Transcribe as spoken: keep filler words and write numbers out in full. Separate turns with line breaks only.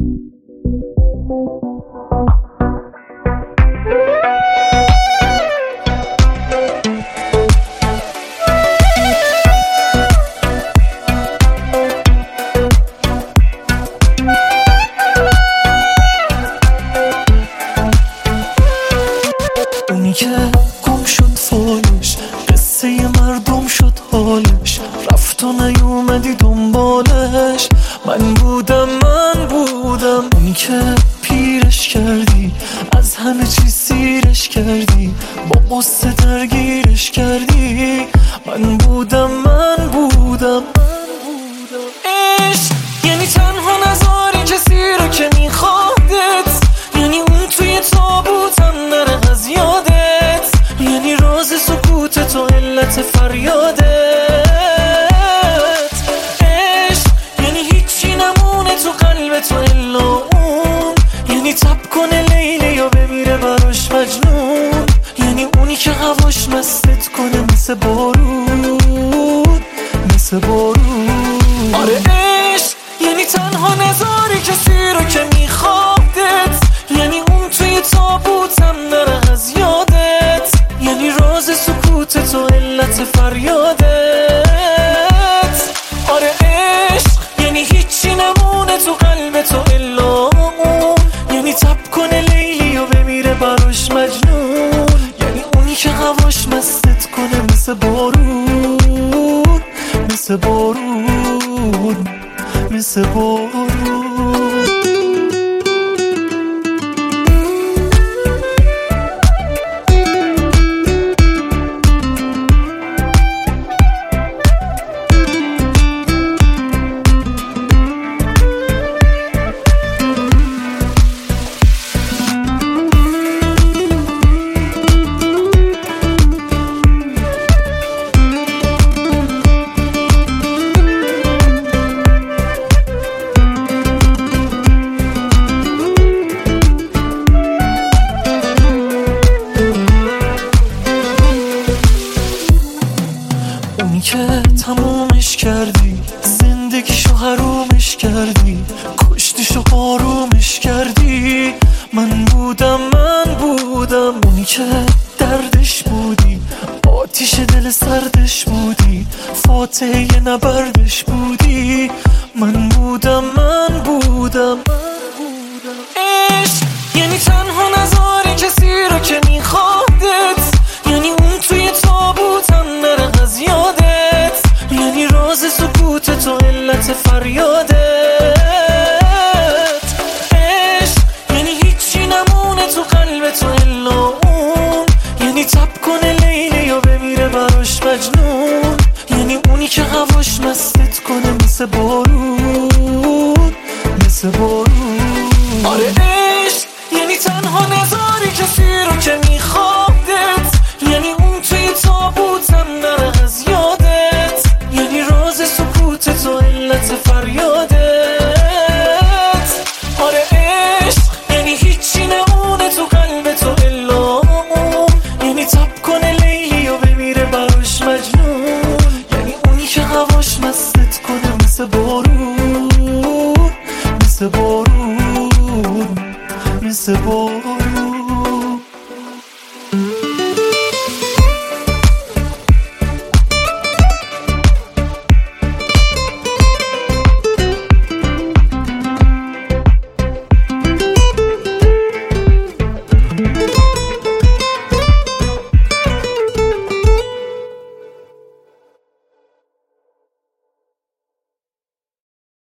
اونی که گم شد فالش، قصه مردم شد حالش، رفت و نیومدی دنبالش. من بودم من بودم اونی که پیرش کردی، از همه چیز سیرش کردی، با قصه درگیرش کردی. من بودم من بودم عشق یعنی تنها نذاری کسی رو که میخوادت، یعنی اون توی تابوتم نره از یادت، یعنی راز سکوت تو علت فریادت. عشق یعنی هیچی نمونه تو قلب تو الا اون، یعنی تب کنه لیلی یا بمیره براش مجنون، یعنی اونی که هواش مستت کنه مثل بارود مثل بارود. آره عشق یعنی تنها نذاری کسی رو که میخوادت، یعنی اون توی تابوتم نره از یادت، یعنی راز سکوت تو علت فریادت. آره عشق یعنی هیچی نمونه تو قلب تو الا اون، یعنی تب کنه لیلی و بمیره براش مجنون، یعنی اونی که هواش مستت کنه مثل بارود مثل بارود مثل بارود. اونی که تمومش کردی، زندگیشو حرومش کردی، کشتیشو آرومش کردی. من بودم من بودم اونی که دردش بودی، آتیش دل سردش بودی، فاتحه نبردش بودی. من بودم من بودم عشق یعنی تنها نذاری کسی رو که میخوادت، یعنی اون توی تابوتم نره از یادت، یعنی راز سکوت تو علت فریادت. عشق یعنی هیچی نمونه تو قلب تو الا اون، یعنی تب کنه لیلی و بمیره براش مجنون، یعنی اونی که هواش مستت کنه مثل بارود مثل بارود. آره عشق یعنی تنها نذاری کسی رو که میخوادت، یعنی اون توی تابوتم نره از یادت، یعنی راز سکوت تو علت فریادت. آره عشق یعنی هیچی نمونه تو قلب تو الا اون، یعنی تب کنه لیلی و بمیره براش مجنون، یعنی اونی که هواش مستت کنه مثل بارود مثل بارود مثل بارود.